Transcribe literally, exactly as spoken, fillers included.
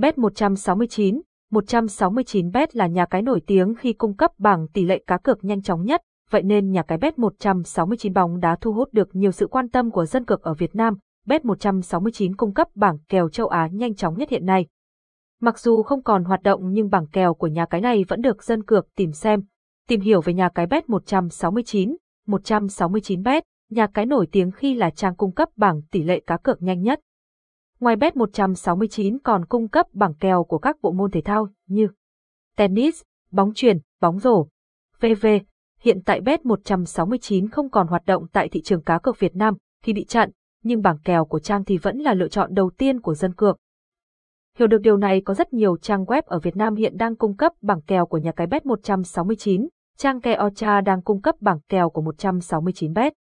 Bet một trăm sáu mươi chín. một trăm sáu mươi chín Bet là nhà cái nổi tiếng khi cung cấp bảng tỷ lệ cá cược nhanh chóng nhất, vậy nên nhà cái Bet một trăm sáu mươi chín bóng đá thu hút được nhiều sự quan tâm của dân cược ở Việt Nam. Bet một trăm sáu mươi chín cung cấp bảng kèo châu Á nhanh chóng nhất hiện nay. Mặc dù không còn hoạt động nhưng bảng kèo của nhà cái này vẫn được dân cược tìm xem. Tìm hiểu về nhà cái Bet một trăm sáu mươi chín. một trăm sáu mươi chín Bet, nhà cái nổi tiếng khi là trang cung cấp bảng tỷ lệ cá cược nhanh nhất. Ngoài Bet một trăm sáu mươi chín còn cung cấp bảng kèo của các bộ môn thể thao như tennis, bóng chuyền, bóng rổ, vân vân. Hiện tại Bet một trăm sáu mươi chín không còn hoạt động tại thị trường cá cược Việt Nam khi bị chặn, nhưng bảng kèo của trang thì vẫn là lựa chọn đầu tiên của dân cược. Hiểu được điều này, có rất nhiều trang web ở Việt Nam hiện đang cung cấp bảng kèo của nhà cái Bet một trăm sáu mươi chín. Trang Keocha đang cung cấp bảng kèo của một trăm sáu mươi chín Bet.